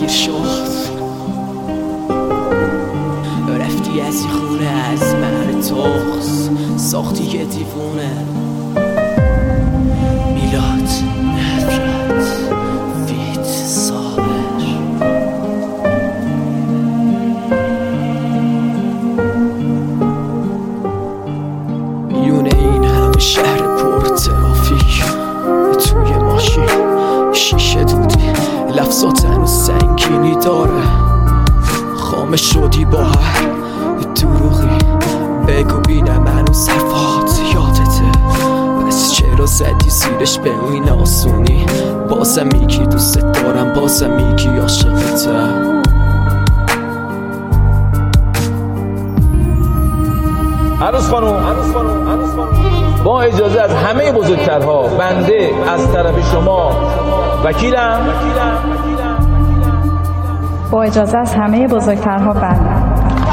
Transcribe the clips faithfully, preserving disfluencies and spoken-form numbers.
شد. رفتی از این خونه از من تخص، ساختی یه دیوونه. میلاد نفرت فیت صابر. میونه این همه شهر پر ترافیک، توی ماشین شیشه دودی، لفظات هنوز سنگینی داره. خامش شدی با هر دروغی، بگو بینم هنوز حرفات یادته. پس چرا زدی زیرش به این آسونی؟ بازم میگی دوست دارم، بازم میگی عاشقتم. عروس خانم، عروس خانم، عروس خانم، با اجازه از همه بزرگترها، بنده از طرف شما وکیلم. با اجازه از همه بزرگترها بنده.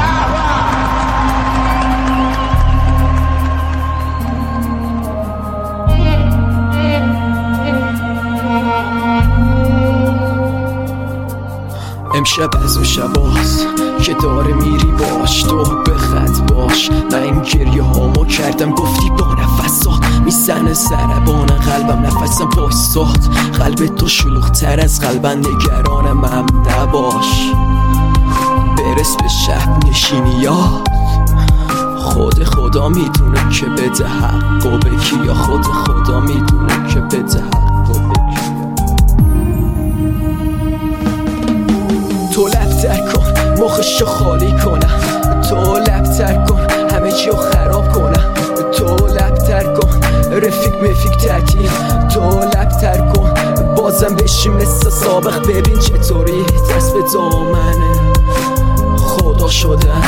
امشب از اون شباست که داره میری باش، تو به خط باش. من این گریه هامو کردم گفتی با نفسات میزنه ضربان قلبم، نفسم بایستاد. قلب تو شلوغ تر از قلبم، نگرانم هم نباش. برس به شب نشینیات، خود خدا میدونه که بده حق و به کیا. خود خدا میدونه که بده حق و به کیا. تو لب تر کن مخشو خالی کنم، تو لب تر کن همه چیو خراب کنم. تو لب تر کن رفیق مفیق تعطیل، تو لب تر کن بازم بشی مثل سابق. ببین چطوری دست به دامنه خدا شدم،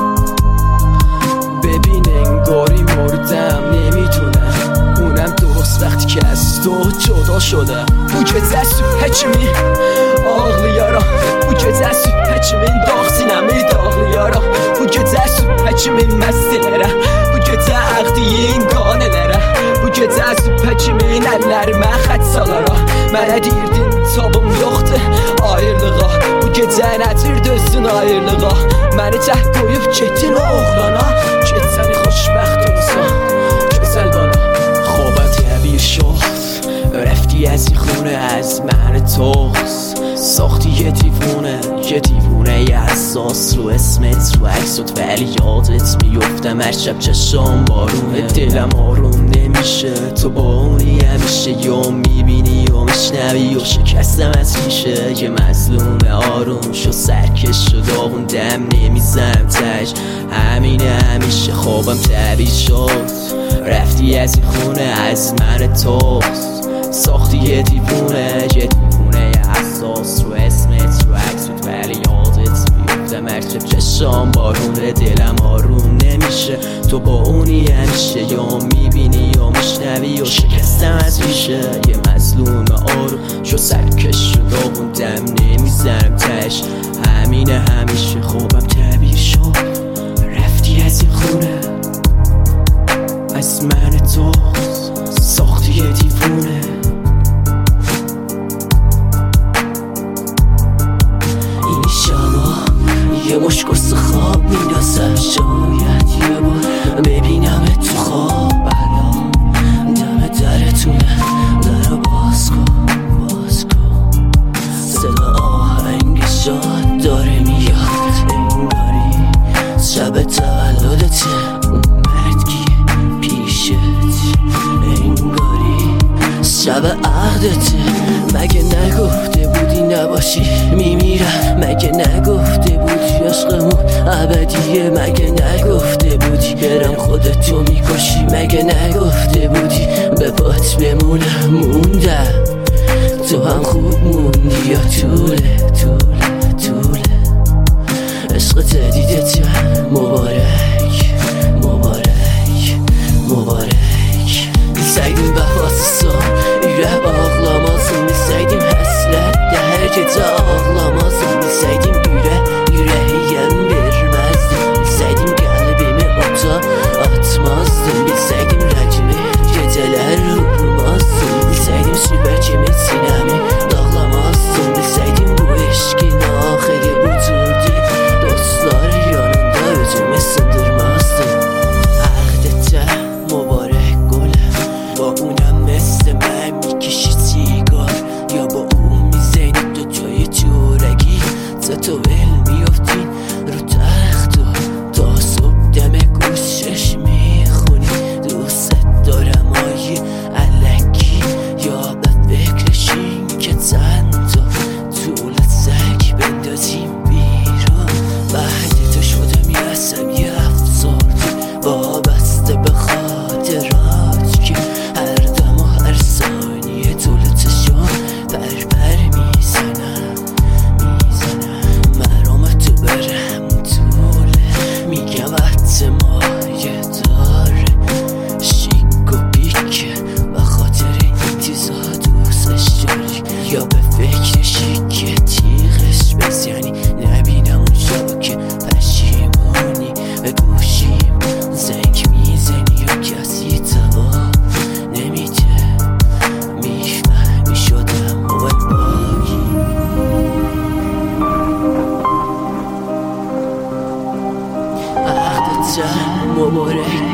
ببین انگاری مردم. نمیدونم اونم درست وقتی که از تو جدا شدم. Bu gecə süb həkimi ağlayaram, bu gecə süb həkimin dağ sinəmi dağlayaram. Bu gecə süb həkimin məstilərəm, bu gecə əqdiyin qanelərəm. Bu gecə süb həkimin əllərimə xət salaram. Mənə deyirdin tabım yoxdur ayrılığa, bu gecə nədir dözsün ayrılığa. Məni tək qoyub getdin o oğlana, get səni xoşbəxt olsan gözəl bana. خوبت تعبیر شد، رفتی از این خونه از من توست، ساختی یه دیوونه، یه دیوونه یه احساس رو اسمت رو عکست، ولی یادت میفتم هر شب چشام بارونه. دلم آروم نمیشه تو با اونی همیشه، یا میبینی یا میشنوی و شکستم از ریشه. یه مظلوم آروم شو سرکش شد داغون، دم نمیزنم تش همینه همیشه. خوابم تعبیر شد، رفتی از این خونه از من توست، ساختی یه دیوونه، یه دیوونه یه احساس رو اسمت رو عکست، ولی یادت میفتم هر شب چشام بارونه. دلم آروم نمیشه تو با اونی همیشه، یا میبینی یا میشنوی و شکستم از ریشه. یه مظلوم آروم شو سرکش شد داغون، دم نمیزنم تش همینه همیشه. خوبم تعبیر شد، رفتی از این خونه از من توست، ساختی یه دیوونه. این شبا یه مش قرص خواب میندازم، شاید یه بار ببینم تو خواب. الان دم درتونه، درو باز کن باز کن. صدا آهنگ شاد داره میاد، انگاری شب تولدته. شب عقدته، مگه نگفته بودی نباشی میمیرم؟ مگه نگفته بودی عشقمون ابدیه؟ مگه نگفته بودی برم خودتو میکشی؟ مگه نگفته بودی به پات بمونم؟ موندم تو هم خوب موندی یا طوله طوله طوله عشقت دیدتم مبارک مبارک مبارک. Bilsəydim vəfasızsan, ürək ağlamazdım. Bilsəydim həsrətdə hər gecə ağlamazdım. Bilsəydim ürək ürəyən verməzdim. Bilsəydim qəlbimi ota atmazdım. Bilsəydim rəqim مبارک.